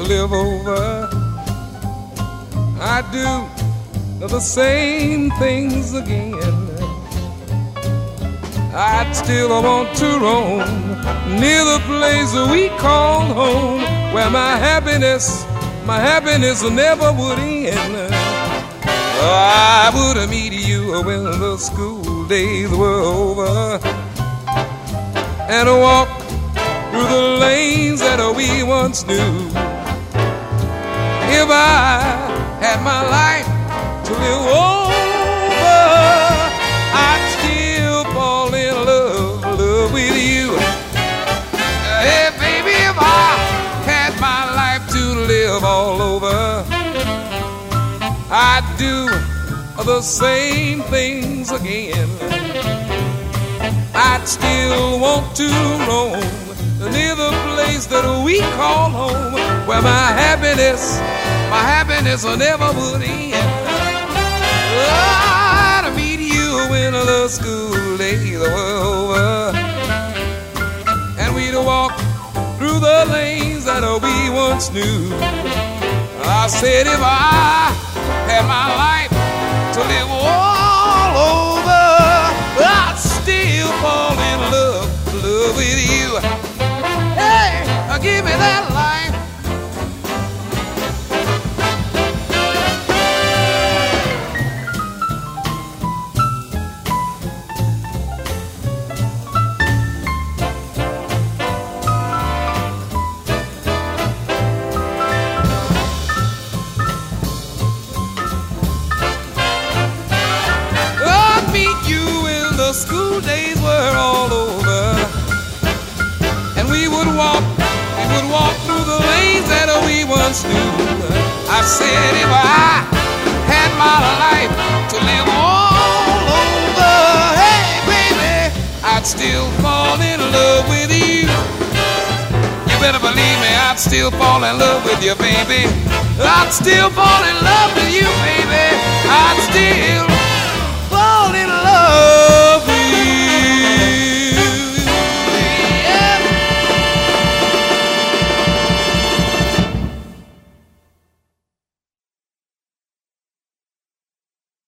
live over, I'd do the same things again. I'd still want to roam near the place we call home, where my happiness never would end. I would meet you when the school days were over, and walk through the lanes that we once knew. If I had my life to live over, I'd still fall in love with you. Hey baby, if I had my life to live all over, I'd do the same things again. I'd still want to roam near the place that we call home, where my happiness never would end. I'd meet you when the school days were over, and we'd walk through the lanes that we once knew. I said if I had my life to live all over, I'd still fall in love with you. Hey, give me that life. The school days were all over, and we would walk through the lanes that we once knew. I said if I had my life to live all over, hey baby, I'd still fall in love with you. You better believe me, I'd still fall in love with you, baby. I'd still fall in love with you, baby. I'd still fall in love